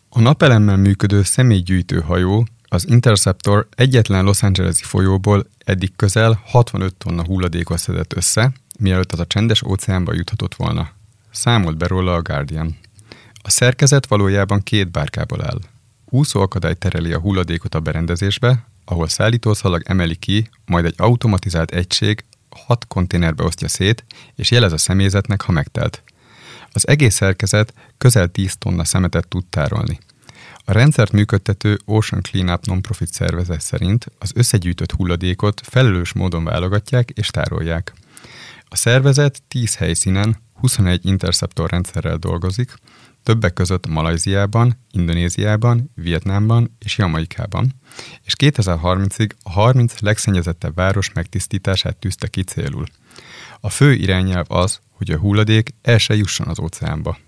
A napelemmel működő személygyűjtő hajó, az Interceptor egyetlen Los Angeles-i folyóból eddig közel 65 tonna hulladékot szedett össze, mielőtt az a csendes óceánba juthatott volna. Számolt be róla a Guardian. A szerkezet valójában 2 bárkából áll. Úszóakadály tereli a hulladékot a berendezésbe, ahol szállítószalag emeli ki, majd egy automatizált egység 6 konténerbe osztja szét, és jelez a személyzetnek, ha megtelt. Az egész szerkezet közel 10 tonna szemetet tud tárolni. A rendszert működtető Ocean Cleanup non-profit szervezet szerint az összegyűjtött hulladékot felelős módon válogatják és tárolják. A szervezet 10 helyszínen 21 Interceptor rendszerrel dolgozik, többek között Malajziában, Indonéziában, Vietnámban és Jamaikában, és 2030-ig a 30 legszennyezettebb város megtisztítását tűzte ki célul. A fő irányelv az, hogy a hulladék el se jusson az óceánba.